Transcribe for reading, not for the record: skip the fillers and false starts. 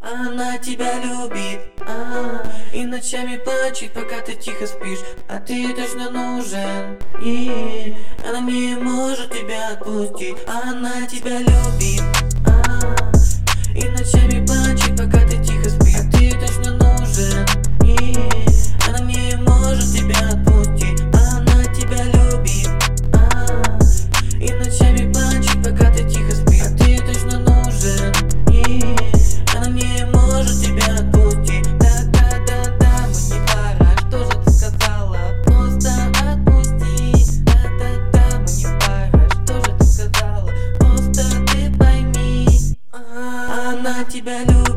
Она тебя любит, и ночами плачет, пока ты тихо спишь. А ты точно нужен, и она не может тебя отпустить. Она тебя любит, и ночами плачет, пока ты тихо спишь. А ты точно нужен, и она не может тебя отпустить. Она тебя любит, и ночами плачет, пока ты тихо спишь. А ты точно нужен, и она не может тебя отпустить. Да-да-да-да, мы не пара, что же ты сказала? Просто отпусти. Да-да-да, мы не пара, что же ты сказала? Просто ты пойми, она тебя любит.